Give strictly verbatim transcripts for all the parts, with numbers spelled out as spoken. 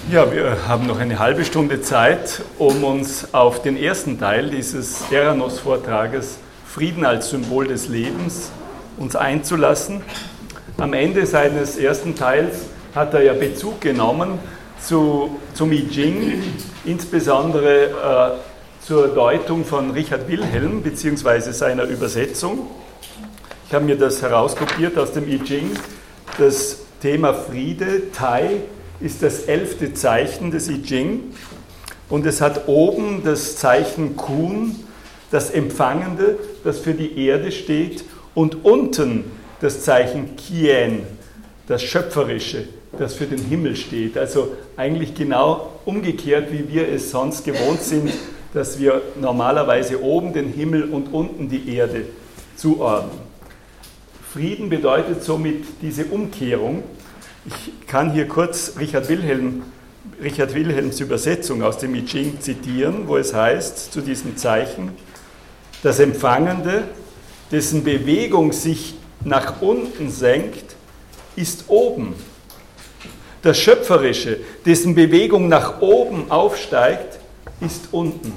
Ja, wir haben noch eine halbe Stunde Zeit, um uns auf den ersten Teil dieses Eranos-Vortrages Frieden als Symbol des Lebens uns einzulassen. Am Ende seines ersten Teils hat er ja Bezug genommen zu, zum I Ching, insbesondere äh, zur Deutung von Richard Wilhelm bzw. seiner Übersetzung. Ich habe mir das herauskopiert aus dem I Ching. Das Thema Friede, Tai, ist das elfte Zeichen des I Ching und es hat oben das Zeichen Kun, das Empfangende, das für die Erde steht, und unten das Zeichen Qian, das Schöpferische, das für den Himmel steht. Also eigentlich genau umgekehrt, wie wir es sonst gewohnt sind, dass wir normalerweise oben den Himmel und unten die Erde zuordnen. Frieden bedeutet somit diese Umkehrung. Ich kann hier kurz Richard Wilhelm, Richard Wilhelms Übersetzung aus dem I Ching zitieren, wo es heißt, zu diesem Zeichen: Das Empfangende, dessen Bewegung sich nach unten senkt, ist oben. Das Schöpferische, dessen Bewegung nach oben aufsteigt, ist unten.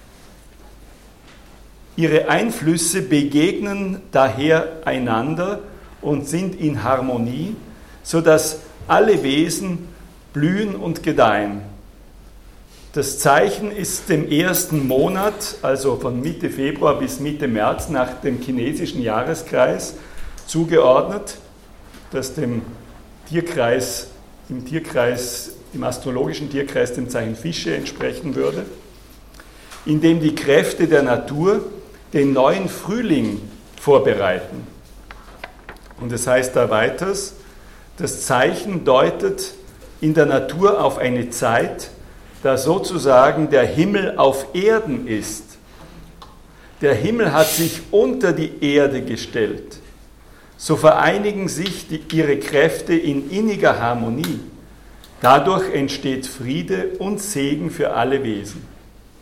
Ihre Einflüsse begegnen daher einander und sind in Harmonie, sodass alle Wesen blühen und gedeihen. Das Zeichen ist dem ersten Monat, also von Mitte Februar bis Mitte März nach dem chinesischen Jahreskreis, zugeordnet, das dem Tierkreis, im Tierkreis, im astrologischen Tierkreis dem Zeichen Fische entsprechen würde, in dem die Kräfte der Natur den neuen Frühling vorbereiten. Und es heißt da weiters: Das Zeichen deutet in der Natur auf eine Zeit, da sozusagen der Himmel auf Erden ist. Der Himmel hat sich unter die Erde gestellt. So vereinigen sich die, ihre Kräfte in inniger Harmonie. Dadurch entsteht Friede und Segen für alle Wesen.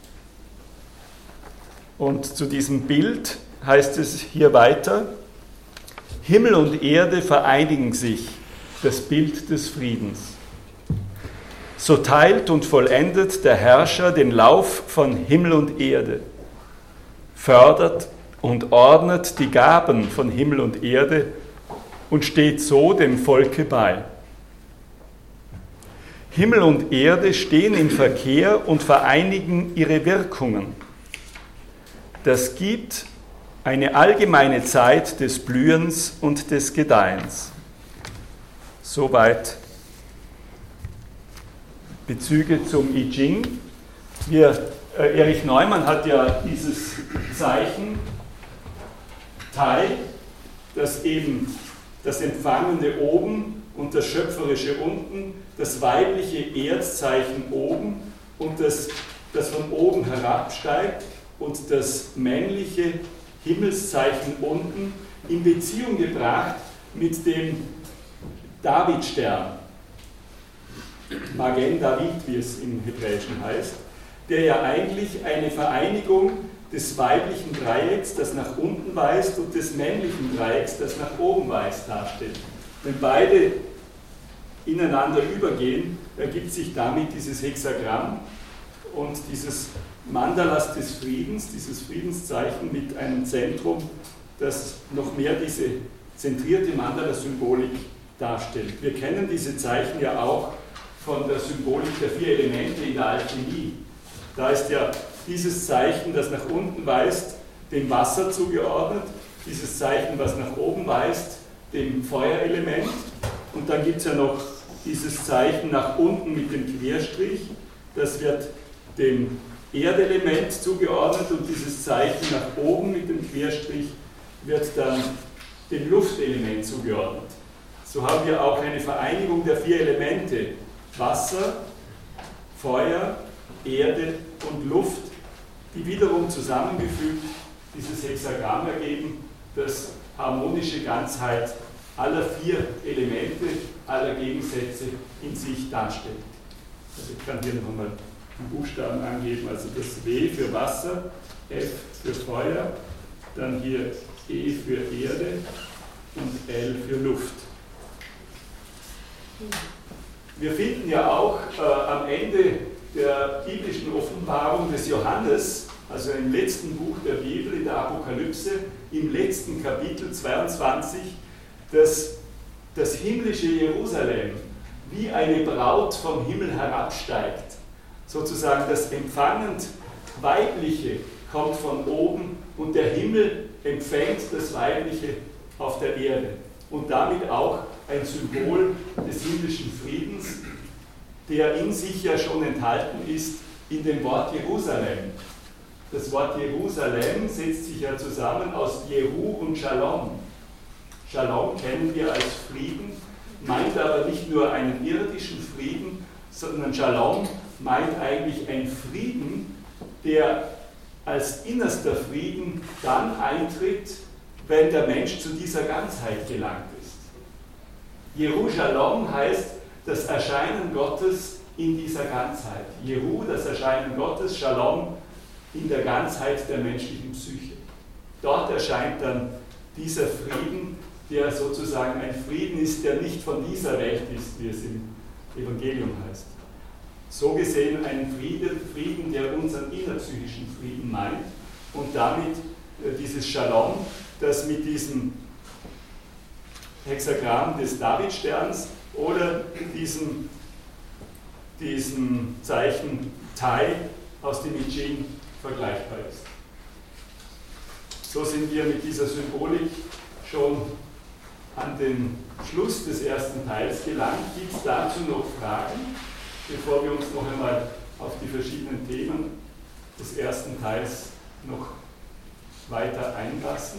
Und zu diesem Bild heißt es hier weiter: Himmel und Erde vereinigen sich, das Bild des Friedens. So teilt und vollendet der Herrscher den Lauf von Himmel und Erde, fördert und ordnet die Gaben von Himmel und Erde und steht so dem Volke bei. Himmel und Erde stehen im Verkehr und vereinigen ihre Wirkungen. Das gibt eine allgemeine Zeit des Blühens und des Gedeihens. Soweit Bezüge zum I Ching. Wir, äh, Erich Neumann hat ja dieses Zeichen Tai, das eben das Empfangende oben und das Schöpferische unten, das weibliche Erdzeichen oben und das, das von oben herabsteigt, und das männliche Himmelszeichen unten in Beziehung gebracht mit dem Davidstern, Magen David, wie es im Hebräischen heißt, der ja eigentlich eine Vereinigung des weiblichen Dreiecks, das nach unten weist, und des männlichen Dreiecks, das nach oben weist, darstellt. Wenn beide ineinander übergehen, ergibt sich damit dieses Hexagramm und dieses Mandalas des Friedens, dieses Friedenszeichen mit einem Zentrum, das noch mehr diese zentrierte Mandala-Symbolik darstellt. Wir kennen diese Zeichen ja auch von der Symbolik der vier Elemente in der Alchemie. Da ist ja dieses Zeichen, das nach unten weist, dem Wasser zugeordnet, dieses Zeichen, was nach oben weist, dem Feuerelement, und dann gibt es ja noch dieses Zeichen nach unten mit dem Querstrich, das wird dem Erdelement zugeordnet, und dieses Zeichen nach oben mit dem Querstrich wird dann dem Luftelement zugeordnet. So haben wir auch eine Vereinigung der vier Elemente: Wasser, Feuer, Erde und Luft, die wiederum zusammengefügt dieses Hexagramm ergeben, das harmonische Ganzheit aller vier Elemente, aller Gegensätze in sich darstellt. Also ich kann hier noch einmal die Buchstaben angeben, also das W für Wasser, F für Feuer, dann hier E für Erde und L für Luft. Wir finden ja auch äh, am Ende der biblischen Offenbarung des Johannes, also im letzten Buch der Bibel, in der Apokalypse, im letzten Kapitel zweiundzwanzig, dass das himmlische Jerusalem wie eine Braut vom Himmel herabsteigt. Sozusagen das empfangend Weibliche kommt von oben und der Himmel empfängt das Weibliche auf der Erde. Und damit auch ein Symbol des himmlischen Friedens, der in sich ja schon enthalten ist in dem Wort Jerusalem. Das Wort Jerusalem setzt sich ja zusammen aus Jeru und Shalom. Shalom kennen wir als Frieden, meint aber nicht nur einen irdischen Frieden, sondern Shalom meint eigentlich ein Frieden, der als innerster Frieden dann eintritt, wenn der Mensch zu dieser Ganzheit gelangt ist. Jeru-Shalom heißt das Erscheinen Gottes in dieser Ganzheit. Jeru, das Erscheinen Gottes, Shalom, in der Ganzheit der menschlichen Psyche. Dort erscheint dann dieser Frieden, der sozusagen ein Frieden ist, der nicht von dieser Welt ist, wie es im Evangelium heißt. So gesehen ein Frieden, Frieden, der unseren innerpsychischen Frieden meint und damit äh, dieses Shalom, das mit diesem Hexagramm des Davidsterns oder diesem, diesem Zeichen Tai aus dem I Ching vergleichbar ist. So sind wir mit dieser Symbolik schon an den Schluss des ersten Teils gelangt. Gibt es dazu noch Fragen, bevor wir uns noch einmal auf die verschiedenen Themen des ersten Teils noch weiter einlassen?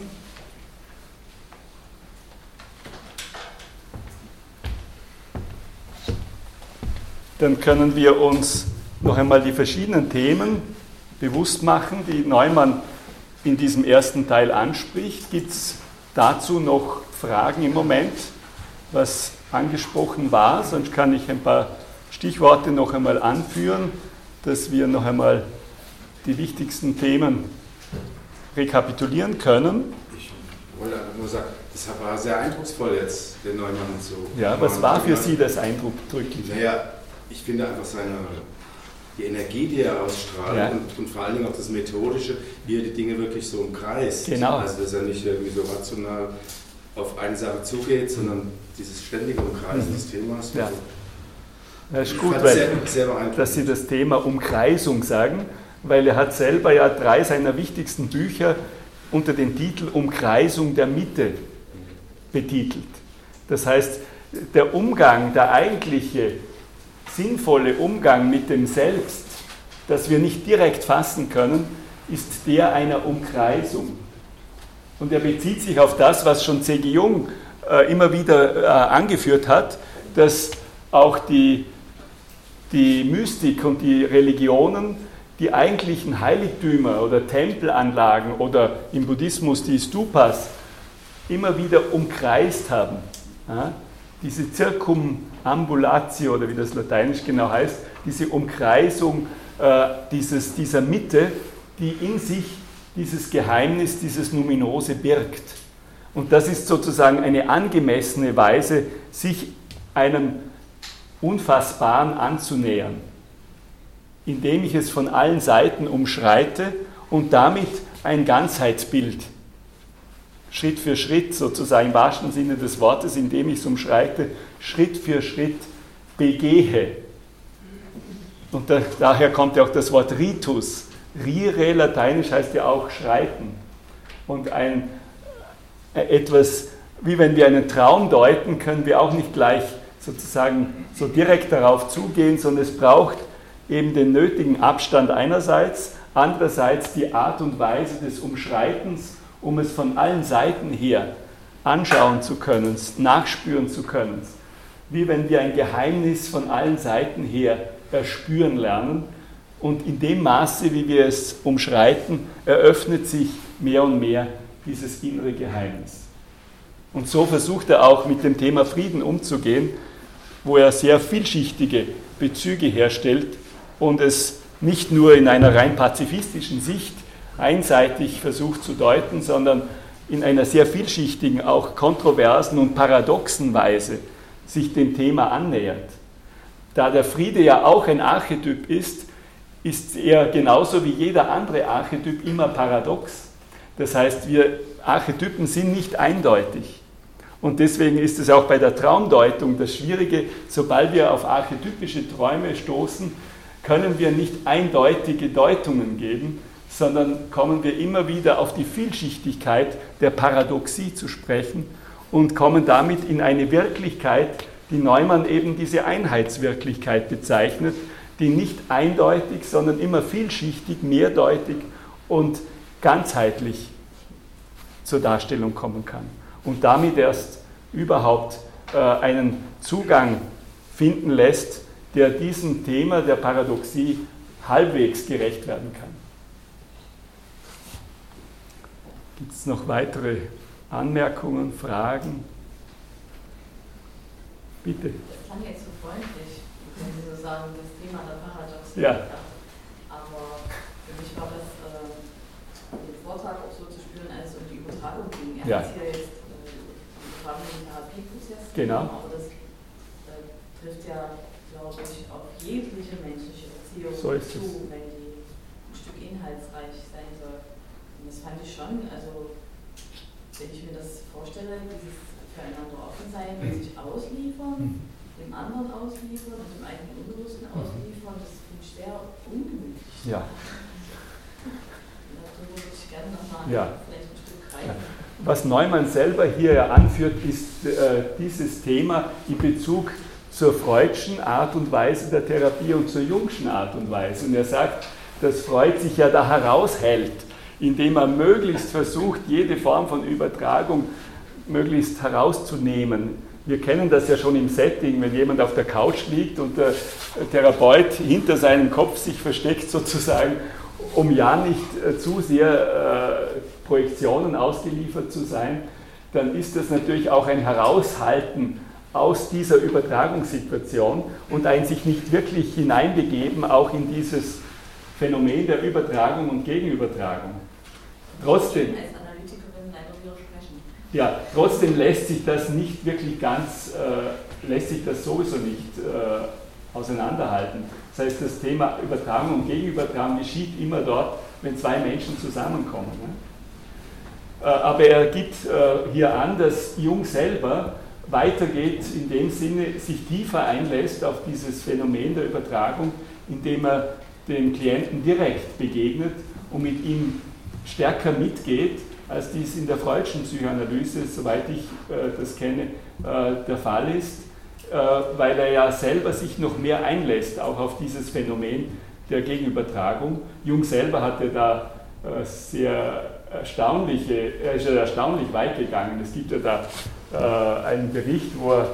Dann können wir uns noch einmal die verschiedenen Themen bewusst machen, die Neumann in diesem ersten Teil anspricht. Gibt es dazu noch Fragen im Moment, was angesprochen war? Sonst kann ich ein paar Stichworte noch einmal anführen, dass wir noch einmal die wichtigsten Themen rekapitulieren können. Ich wollte einfach nur sagen, das war sehr eindrucksvoll jetzt, der Neumann so. Ja, was war für Sie das Eindrucksdrückliche? Naja, ich finde einfach seine, die Energie, die er ausstrahlt, ja. und, und vor allen Dingen auch das Methodische, wie er die Dinge wirklich so umkreist. Genau. Also, dass er nicht irgendwie so rational auf eine Sache zugeht, sondern dieses ständige Umkreisen mhm. des Themas. Ja. Das ist gut, weil, sehr, sehr dass Sie das Thema Umkreisung sagen, weil er hat selber ja drei seiner wichtigsten Bücher unter dem Titel Umkreisung der Mitte betitelt. Das heißt, der Umgang, der eigentliche sinnvolle Umgang mit dem Selbst, das wir nicht direkt fassen können, ist der einer Umkreisung. Und er bezieht sich auf das, was schon C G Jung äh, immer wieder äh, angeführt hat, dass auch die, die Mystik und die Religionen die eigentlichen Heiligtümer oder Tempelanlagen oder im Buddhismus die Stupas immer wieder umkreist haben. Ja? Diese Circumambulatio, oder wie das lateinisch genau heißt, diese Umkreisung äh, dieses, dieser Mitte, die in sich dieses Geheimnis, dieses Numinose birgt. Und das ist sozusagen eine angemessene Weise, sich einem Unfassbaren anzunähern, indem ich es von allen Seiten umschreite und damit ein Ganzheitsbild Schritt für Schritt, sozusagen im wahrsten Sinne des Wortes, indem ich es umschreite, Schritt für Schritt begehe. Und da, daher kommt ja auch das Wort Ritus. Rire, lateinisch heißt ja auch schreiten. Und ein, etwas, wie wenn wir einen Traum deuten, können wir auch nicht gleich sozusagen so direkt darauf zugehen, sondern es braucht eben den nötigen Abstand einerseits, andererseits die Art und Weise des Umschreitens, um es von allen Seiten her anschauen zu können, nachspüren zu können. Wie wenn wir ein Geheimnis von allen Seiten her erspüren lernen. Und in dem Maße, wie wir es umschreiten, eröffnet sich mehr und mehr dieses innere Geheimnis. Und so versucht er auch mit dem Thema Frieden umzugehen, wo er sehr vielschichtige Bezüge herstellt und es nicht nur in einer rein pazifistischen Sicht einseitig versucht zu deuten, sondern in einer sehr vielschichtigen, auch kontroversen und paradoxen Weise sich dem Thema annähert. da der Friede ja auch ein Archetyp ist, ist er genauso wie jeder andere Archetyp immer paradox. Das heißt, wir Archetypen sind nicht eindeutig. Und deswegen ist es auch bei der Traumdeutung das Schwierige, sobald wir auf archetypische Träume stoßen, können wir nicht eindeutige Deutungen geben, sondern kommen wir immer wieder auf die Vielschichtigkeit der Paradoxie zu sprechen und kommen damit in eine Wirklichkeit, die Neumann eben diese Einheitswirklichkeit bezeichnet, die nicht eindeutig, sondern immer vielschichtig, mehrdeutig und ganzheitlich zur Darstellung kommen kann. Und damit erst überhaupt äh, einen Zugang finden lässt, der diesem Thema der Paradoxie halbwegs gerecht werden kann. Gibt es noch weitere Anmerkungen, Fragen? Bitte. Das klang jetzt so freundlich, wenn Sie so sagen, das Thema der Paradoxie. Ja. Aber für mich war das äh, im Vortrag auch so zu spüren, als es um die Übertragung ging. Er ja. hat hier jetzt äh, den Therapieprozess, genau. aber das äh, trifft ja, glaube ich, auf jegliche menschliche Beziehung so ist zu, es. wenn die ein Stück inhaltsreich sein soll. Und das fand ich schon, also wenn ich mir das vorstelle, dieses füreinander offen sein und sich ausliefern, dem anderen ausliefern und dem eigenen Unbewussten ausliefern, das finde ich sehr ungemütlich. Ja. Darüber würde ich gerne nochmal ja. vielleicht ein Stück greifen. Was Neumann selber hier ja anführt, ist äh, dieses Thema in Bezug zur Freudschen Art und Weise der Therapie und zur Jungschen Art und Weise. Und er sagt, dass Freud sich ja da heraushält, indem er möglichst versucht, jede Form von Übertragung möglichst herauszunehmen. Wir kennen das ja schon im Setting, wenn jemand auf der Couch liegt und der Therapeut hinter seinem Kopf sich versteckt sozusagen, um ja nicht zu sehr äh, Projektionen ausgeliefert zu sein, dann ist das natürlich auch ein Heraushalten aus dieser Übertragungssituation und ein sich nicht wirklich hineinbegeben, auch in dieses Phänomen der Übertragung und Gegenübertragung. Trotzdem, als Analytikerin leider widersprechen. Ja, trotzdem lässt sich das nicht wirklich ganz, äh, lässt sich das sowieso nicht äh, auseinanderhalten. Das heißt, das Thema Übertragung und Gegenübertragung geschieht immer dort, wenn zwei Menschen zusammenkommen. Ne? Äh, aber er gibt äh, hier an, dass Jung selber weitergeht, in dem Sinne sich tiefer einlässt auf dieses Phänomen der Übertragung, indem er dem Klienten direkt begegnet und mit ihm stärker mitgeht, als dies in der Freudschen Psychoanalyse, soweit ich äh, das kenne, äh, der Fall ist, äh, weil er ja selber sich noch mehr einlässt, auch auf dieses Phänomen der Gegenübertragung. Jung selber hat ja da äh, sehr erstaunliche, er ist ja erstaunlich weit gegangen. Es gibt ja da äh, einen Bericht, wo er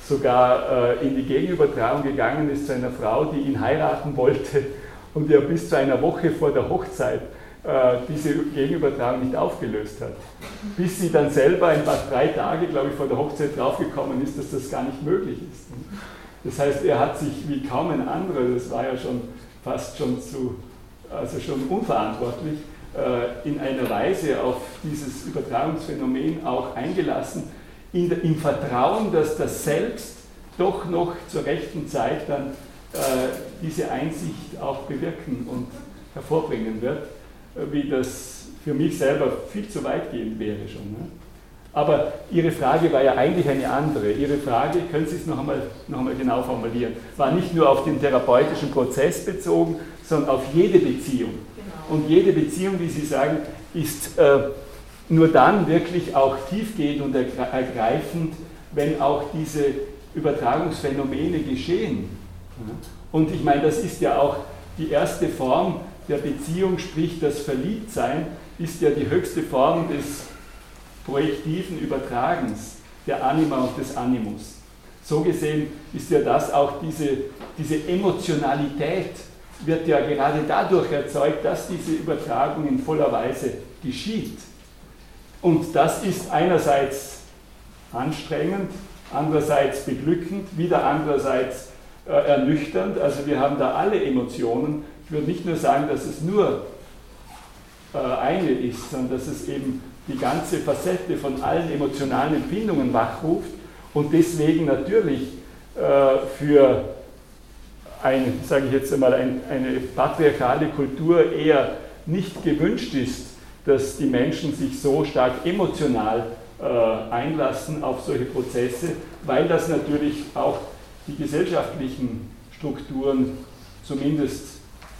sogar äh, in die Gegenübertragung gegangen ist zu einer Frau, die ihn heiraten wollte und er bis zu einer Woche vor der Hochzeit diese Gegenübertragung nicht aufgelöst hat. Bis sie dann selber ein paar drei Tage, glaube ich, vor der Hochzeit draufgekommen ist, dass das gar nicht möglich ist. Das heißt, er hat sich wie kaum ein anderer, das war ja schon fast schon zu, also schon unverantwortlich, in einer Weise auf dieses Übertragungsphänomen auch eingelassen, in, im Vertrauen, dass das Selbst doch noch zur rechten Zeit dann diese Einsicht auch bewirken und hervorbringen wird, wie das für mich selber viel zu weitgehend wäre schon. Ne? Aber Ihre Frage war ja eigentlich eine andere. Ihre Frage, können Sie es noch einmal, noch einmal genau formulieren, war nicht nur auf den therapeutischen Prozess bezogen, sondern auf jede Beziehung. Genau. Und jede Beziehung, wie Sie sagen, ist äh, nur dann wirklich auch tiefgehend und ergreifend, wenn auch diese Übertragungsphänomene geschehen. Und ich meine, das ist ja auch die erste Form der Beziehung, sprich das Verliebtsein, ist ja die höchste Form des projektiven Übertragens der Anima und des Animus. So gesehen ist ja das auch diese, diese Emotionalität, wird ja gerade dadurch erzeugt, dass diese Übertragung in voller Weise geschieht. Und das ist einerseits anstrengend, andererseits beglückend, wieder andererseits äh, ernüchternd. Also wir haben da alle Emotionen. Ich würde nicht nur sagen, dass es nur äh, eine ist, sondern dass es eben die ganze Facette von allen emotionalen Empfindungen wachruft und deswegen natürlich äh, für eine, sage ich jetzt einmal, ein, eine patriarchale Kultur eher nicht gewünscht ist, dass die Menschen sich so stark emotional äh, einlassen auf solche Prozesse, weil das natürlich auch die gesellschaftlichen Strukturen zumindest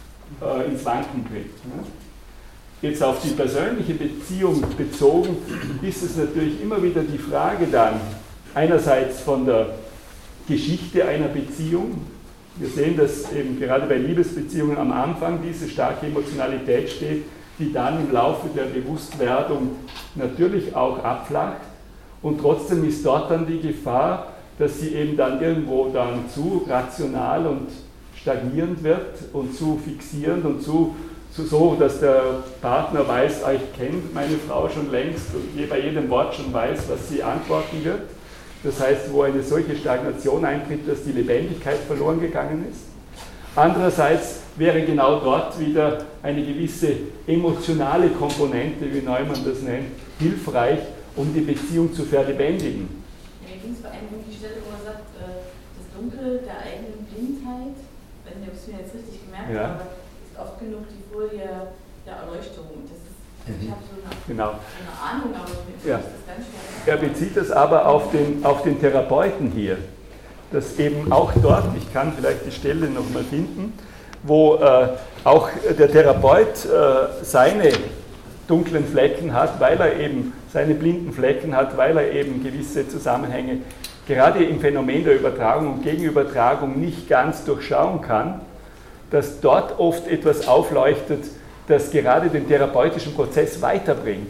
äh, ins Wanken bringt. Ne? Jetzt auf die persönliche Beziehung bezogen, ist es natürlich immer wieder die Frage dann, einerseits von der Geschichte einer Beziehung. Wir sehen, dass eben gerade bei Liebesbeziehungen am Anfang diese starke Emotionalität steht, die dann im Laufe der Bewusstwerdung natürlich auch abflacht. Und trotzdem ist dort dann die Gefahr, dass sie eben dann irgendwo dann zu rational und stagnierend wird und zu fixierend und zu, zu so, dass der Partner weiß, ah, ich kenne meine Frau schon längst und bei jedem Wort schon weiß, was sie antworten wird. Das heißt, wo eine solche Stagnation eintritt, dass die Lebendigkeit verloren gegangen ist. Andererseits wäre genau dort wieder eine gewisse emotionale Komponente, wie Neumann das nennt, hilfreich, um die Beziehung zu verlebendigen. Mir ging es vor allem um die Stelle, wo er sagt, das Dunkel der eigenen Blindheit, ich weiß nicht, ob ich es mir jetzt richtig gemerkt ja. habe, ist oft genug die Folie der Erleuchtung. Das ist, ich habe so eine, genau. so eine Ahnung, aber mir ja. ist das ganz schwer. Er bezieht das aber auf den, auf den Therapeuten hier, dass eben auch dort, ich kann vielleicht die Stelle nochmal finden, wo äh, auch der Therapeut äh, seine dunklen Flecken hat, weil er eben seine blinden Flecken hat, weil er eben gewisse Zusammenhänge gerade im Phänomen der Übertragung und Gegenübertragung nicht ganz durchschauen kann, dass dort oft etwas aufleuchtet, das gerade den therapeutischen Prozess weiterbringt.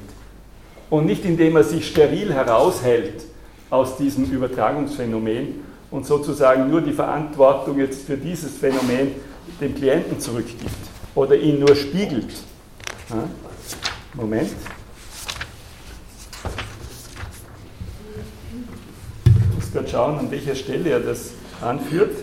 Und nicht indem er sich steril heraushält aus diesem Übertragungsphänomen und sozusagen nur die Verantwortung jetzt für dieses Phänomen dem Klienten zurückgibt oder ihn nur spiegelt. Ja? Moment. Ich muss gerade schauen, an welcher Stelle er das anführt.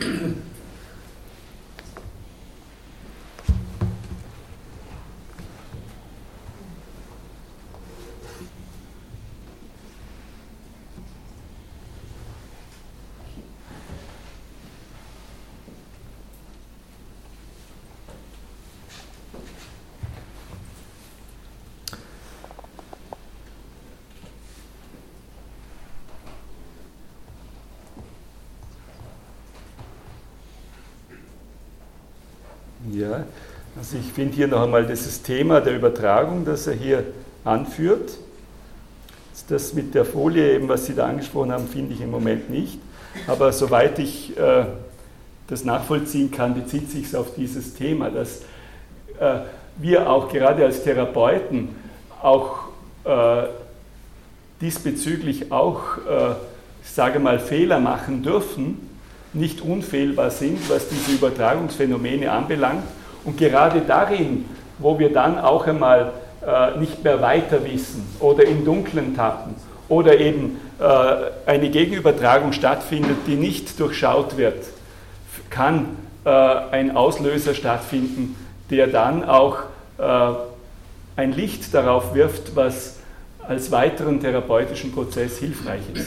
Ja, also ich finde hier noch einmal dieses Thema der Übertragung, das er hier anführt. Das mit der Folie, eben was Sie da angesprochen haben, finde ich im Moment nicht. Aber soweit ich äh, das nachvollziehen kann, bezieht sich es auf dieses Thema, dass äh, wir auch gerade als Therapeuten auch äh, diesbezüglich auch, äh, ich sage mal, Fehler machen dürfen, nicht unfehlbar sind, was diese Übertragungsphänomene anbelangt. Und gerade darin, wo wir dann auch einmal äh, nicht mehr weiter wissen oder im Dunkeln tappen oder eben äh, eine Gegenübertragung stattfindet, die nicht durchschaut wird, kann äh, ein Auslöser stattfinden, der dann auch äh, ein Licht darauf wirft, was als weiteren therapeutischen Prozess hilfreich ist.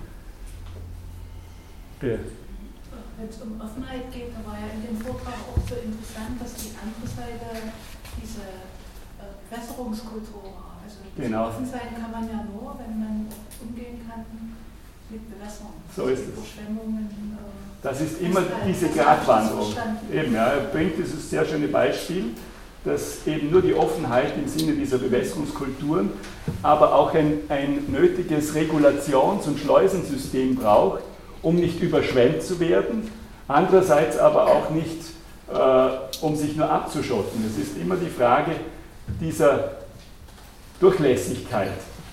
Bitte. Wenn es um Offenheit geht, da war ja in dem Vortrag auch so interessant, dass die andere Seite diese äh, Bewässerungskultur war. Also genau. Offen sein kann man ja nur, wenn man umgehen kann mit Bewässerung. So ist es. Überschwemmungen. Äh, das ist immer diese Gratwanderung. Eben, ja, er bringt dieses sehr schöne Beispiel, dass eben nur die Offenheit im Sinne dieser Bewässerungskulturen, aber auch ein, ein nötiges Regulations- und Schleusensystem braucht, um nicht überschwemmt zu werden, andererseits aber auch nicht, äh, um sich nur abzuschotten. Es ist immer die Frage dieser Durchlässigkeit.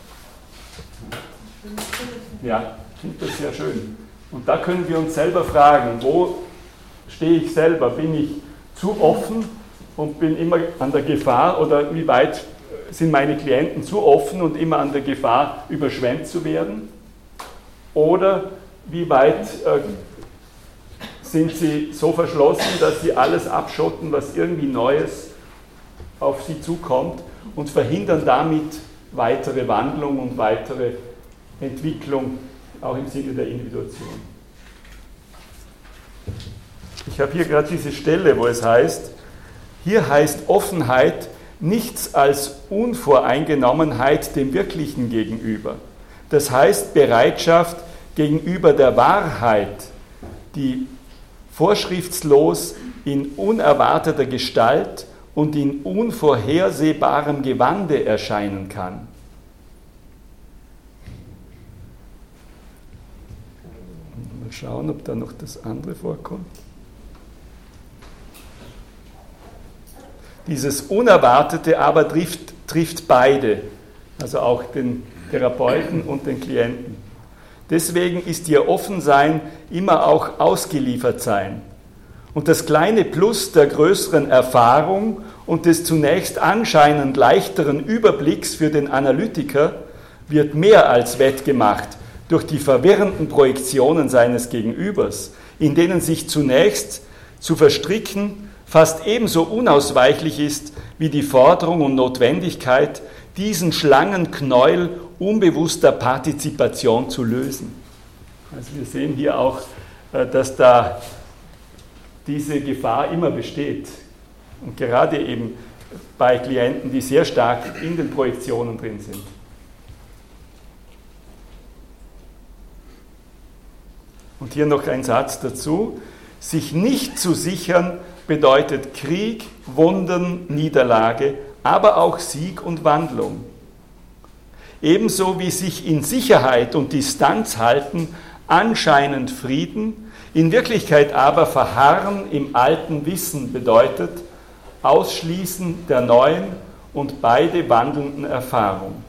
Ja, ich finde das sehr schön. Und da können wir uns selber fragen, wo stehe ich selber? Bin ich zu offen und bin immer an der Gefahr, oder wie weit sind meine Klienten zu offen und immer an der Gefahr, überschwemmt zu werden? Oder wie weit äh, sind sie so verschlossen, dass sie alles abschotten, was irgendwie Neues auf sie zukommt, und verhindern damit weitere Wandlung und weitere Entwicklung, auch im Sinne der Individuation. Ich habe hier gerade diese Stelle, wo es heißt, hier heißt Offenheit nichts als Unvoreingenommenheit dem Wirklichen gegenüber. Das heißt Bereitschaft gegenüber der Wahrheit, die vorschriftslos in unerwarteter Gestalt und in unvorhersehbarem Gewande erscheinen kann. Mal schauen, ob da noch das andere vorkommt. Dieses Unerwartete aber trifft, trifft beide, also auch den Therapeuten und den Klienten. Deswegen ist ihr Offensein immer auch ausgeliefert sein. Und das kleine Plus der größeren Erfahrung und des zunächst anscheinend leichteren Überblicks für den Analytiker wird mehr als wettgemacht durch die verwirrenden Projektionen seines Gegenübers, in denen sich zunächst zu verstricken fast ebenso unausweichlich ist wie die Forderung und Notwendigkeit, diesen Schlangenknäuel unbewusster Partizipation zu lösen. Also wir sehen hier auch, dass da diese Gefahr immer besteht. Und gerade eben bei Klienten, die sehr stark in den Projektionen drin sind. Und hier noch ein Satz dazu. Sich nicht zu sichern bedeutet Krieg, Wunden, Niederlage, aber auch Sieg und Wandlung. Ebenso wie sich in Sicherheit und Distanz halten anscheinend Frieden, in Wirklichkeit aber Verharren im alten Wissen bedeutet Ausschließen der neuen und beide wandelnden Erfahrung.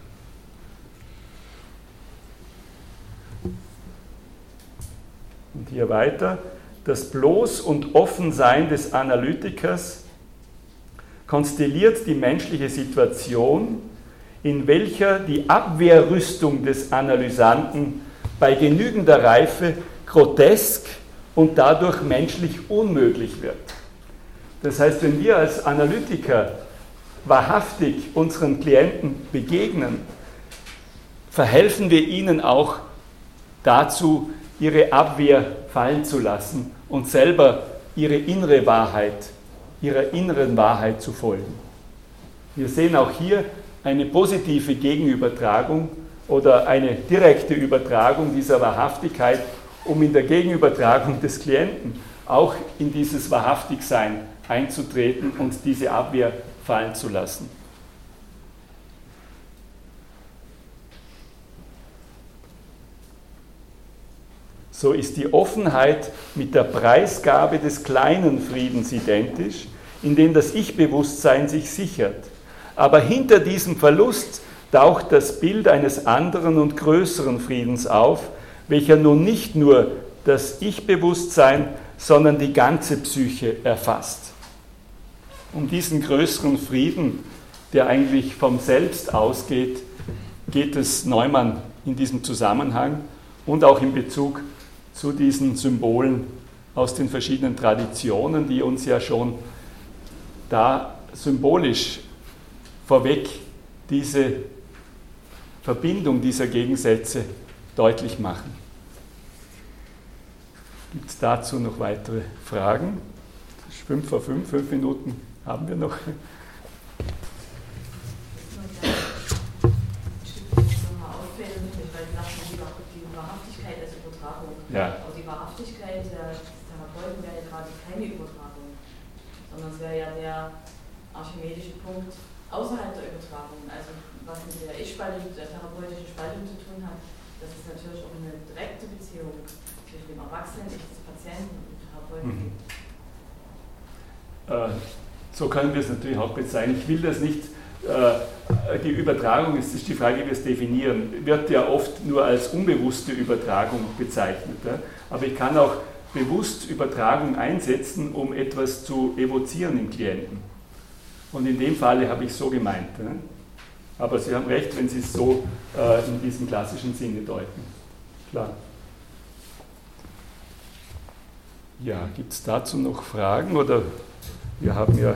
Und hier weiter. Das Bloß- und Offensein des Analytikers konstelliert die menschliche Situation, in welcher die Abwehrrüstung des Analysanten bei genügender Reife grotesk und dadurch menschlich unmöglich wird. Das heißt, wenn wir als Analytiker wahrhaftig unseren Klienten begegnen, verhelfen wir ihnen auch dazu, ihre Abwehr fallen zu lassen und selber ihre innere Wahrheit, ihrer inneren Wahrheit zu folgen. Wir sehen auch hier eine positive Gegenübertragung oder eine direkte Übertragung dieser Wahrhaftigkeit, um in der Gegenübertragung des Klienten auch in dieses Wahrhaftigsein einzutreten und diese Abwehr fallen zu lassen. So ist die Offenheit mit der Preisgabe des kleinen Friedens identisch, in dem das Ich-Bewusstsein sich sichert. Aber hinter diesem Verlust taucht das Bild eines anderen und größeren Friedens auf, welcher nun nicht nur das Ich-Bewusstsein, sondern die ganze Psyche erfasst. Um diesen größeren Frieden, der eigentlich vom Selbst ausgeht, geht es Neumann in diesem Zusammenhang und auch in Bezug zu diesen Symbolen aus den verschiedenen Traditionen, die uns ja schon da symbolisch vorweg diese Verbindung dieser Gegensätze deutlich machen. Gibt es dazu noch weitere Fragen? Es ist fünf vor fünf, fünf Minuten haben wir noch. Ja. Aber die Wahrhaftigkeit der Therapeuten wäre ja gerade keine Übertragung, sondern es wäre ja der archimedische Punkt außerhalb der Übertragung. Also was mit der Ich-Spaltung, der therapeutischen Spaltung zu tun hat, dass es natürlich auch eine direkte Beziehung zwischen dem Erwachsenen, Ich des Patienten und dem Therapeuten gibt. Mhm. Äh, so können wir es natürlich auch bezeichnen. Ich will das nicht. Die Übertragung, es ist die Frage, wie wir es definieren, wird ja oft nur als unbewusste Übertragung bezeichnet. Aber ich kann auch bewusst Übertragung einsetzen, um etwas zu evozieren im Klienten. Und in dem Falle habe ich es so gemeint. Aber Sie haben recht, wenn Sie es so in diesem klassischen Sinne deuten. Klar. Ja, gibt es dazu noch Fragen? Oder wir haben ja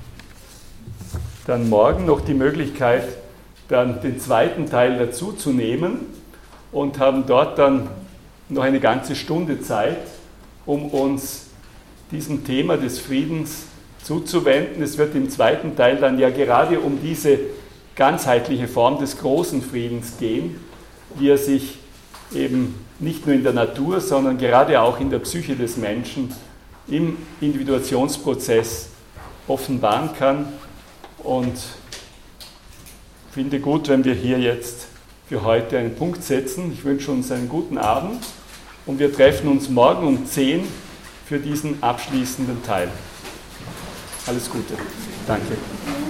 dann morgen noch die Möglichkeit, dann den zweiten Teil dazu zu nehmen und haben dort dann noch eine ganze Stunde Zeit, um uns diesem Thema des Friedens zuzuwenden. Es wird im zweiten Teil dann ja gerade um diese ganzheitliche Form des großen Friedens gehen, wie er sich eben nicht nur in der Natur, sondern gerade auch in der Psyche des Menschen im Individuationsprozess offenbaren kann. Und finde gut, wenn wir hier jetzt für heute einen Punkt setzen. Ich wünsche uns einen guten Abend und wir treffen uns morgen um zehn für diesen abschließenden Teil. Alles Gute. Danke.